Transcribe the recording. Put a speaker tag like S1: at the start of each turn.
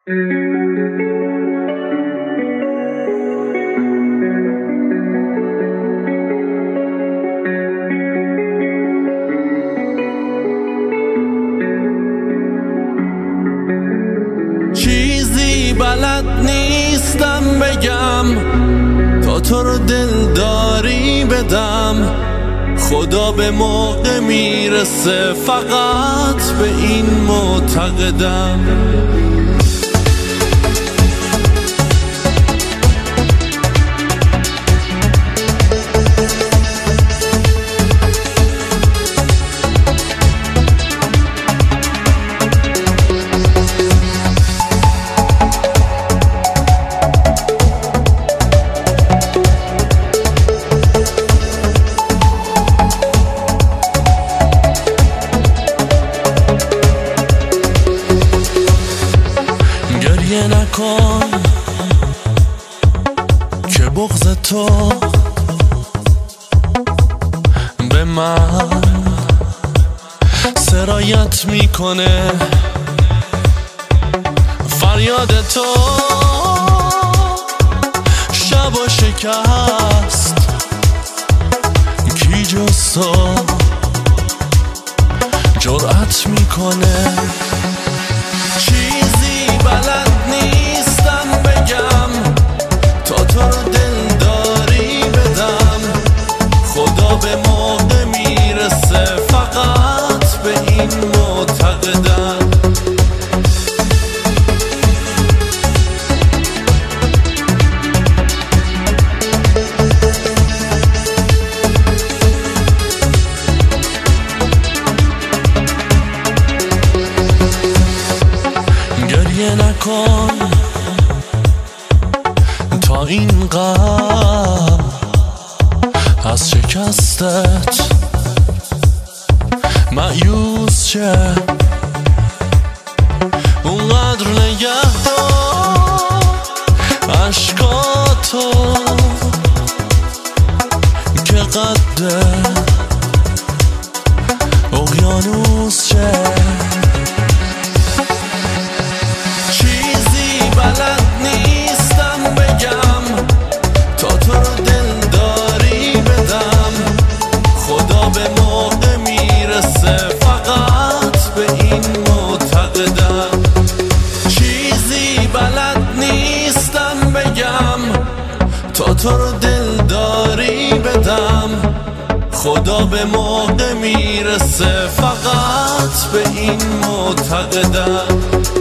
S1: چیزی بلد نیستم بگم تا تو رو دلداری بدم، خدا به موقع میرسه فقط به این معتقدم. گریه نکن که بغض تو به من سرایت میکنه، فریاد تو شب و شکست، کی جز تو جرأت میکنه. چیزی بلد نیستم بگم تا تو رو دلداری بدم، خدا به موقع میرسه فقط به این معتقدم. گریه نکن تا این غم از شکستت مایوس شه، اونقدر نگه دار عشقاتو که قد اقیانوس شه. بلد نیستم بگم تا تو رو دلداری بدم، خدا به موقع میرسه فقط به این معتقدم. چیزی بلد نیستم بگم تا تو رو دلداری بدم، خدا به موقع میرسه فقط به این معتقدم.